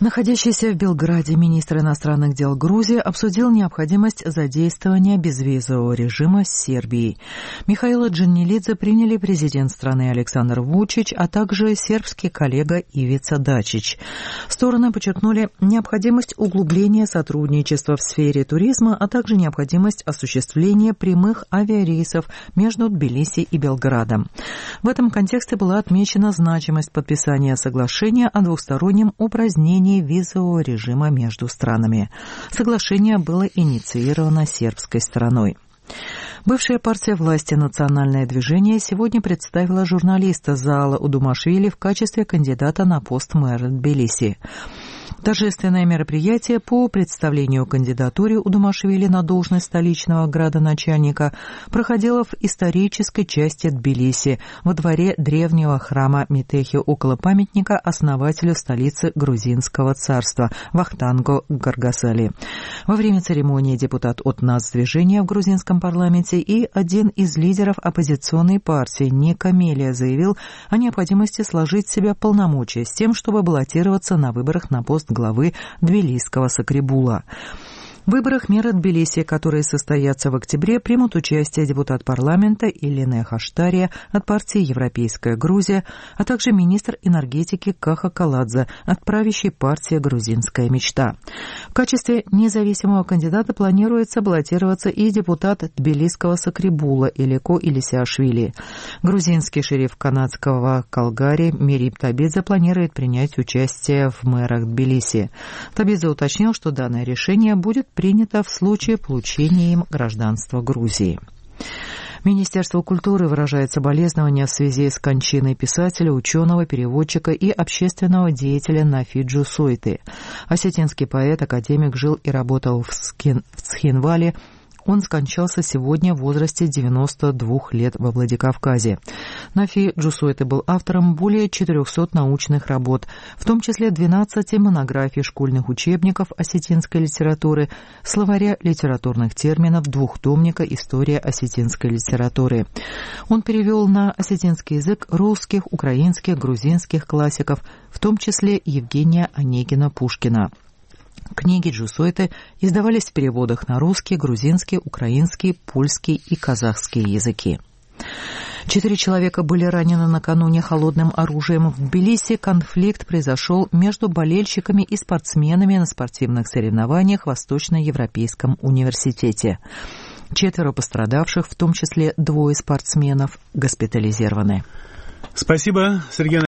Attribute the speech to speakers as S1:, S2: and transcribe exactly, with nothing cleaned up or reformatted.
S1: Находящийся в Белграде министр иностранных дел Грузии обсудил необходимость задействования безвизового режима с Сербией. Михаила Джаннилидзе приняли президент страны Александр Вучич, а также сербский коллега Ивица Дачич. Стороны подчеркнули необходимость углубления сотрудничества в сфере туризма, а также необходимость осуществления прямых авиарейсов между Тбилиси и Белградом. В этом контексте была отмечена значимость подписания соглашения о двустороннем упразднении визового режима между странами. Соглашение было инициировано сербской стороной. Бывшая партия власти «Национальное движение» сегодня представила журналиста Заала Удумашвили в качестве кандидата на пост мэра Тбилиси. Торжественное мероприятие по представлению кандидатуре Удумашвили на должность столичного градоначальника проходило в исторической части Тбилиси, во дворе древнего храма Метехи, около памятника основателю столицы грузинского царства Вахтанго Гаргасали. Во время церемонии депутат от Нацдвижения в грузинском парламенте и один из лидеров оппозиционной партии Ника Мелия заявил о необходимости сложить в себя полномочия с тем, чтобы баллотироваться на выборах на пост главы Тбилисского Сакрибула. В выборах мэра Тбилиси, которые состоятся в октябре, примут участие депутат парламента Илина Хаштария от партии «Европейская Грузия», а также министр энергетики Каха Каладзе от правящей партии «Грузинская мечта». В качестве независимого кандидата планируется баллотироваться и депутат Тбилисского Сакрибула Илико Илисиашвили. Грузинский шериф канадского Калгари Мериб Табидзе планирует принять участие в мэрах Тбилиси. Табидзе уточнил, что данное решение будет принято в случае получения им гражданства Грузии. Министерство культуры выражает соболезнования в связи с кончиной писателя, ученого, переводчика и общественного деятеля Нафи Джусойты. Осетинский поэт, академик, жил и работал в Цхинвале. Он скончался сегодня в возрасте девяноста двух лет во Владикавказе. Нафи Джусойты был автором более четырехсот научных работ, в том числе двенадцати монографий школьных учебников осетинской литературы, словаря литературных терминов, двухтомника «История осетинской литературы». Он перевел на осетинский язык русских, украинских, грузинских классиков, в том числе Евгения Онегина Пушкина. Книги Джусойты издавались в переводах на русский, грузинский, украинский, польский и казахский языки. Четыре человека были ранены накануне холодным оружием в Тбилиси. Конфликт произошел между болельщиками и спортсменами на спортивных соревнованиях в Восточноевропейском университете. Четверо пострадавших, в том числе двое спортсменов, госпитализированы.
S2: Спасибо, Сергей.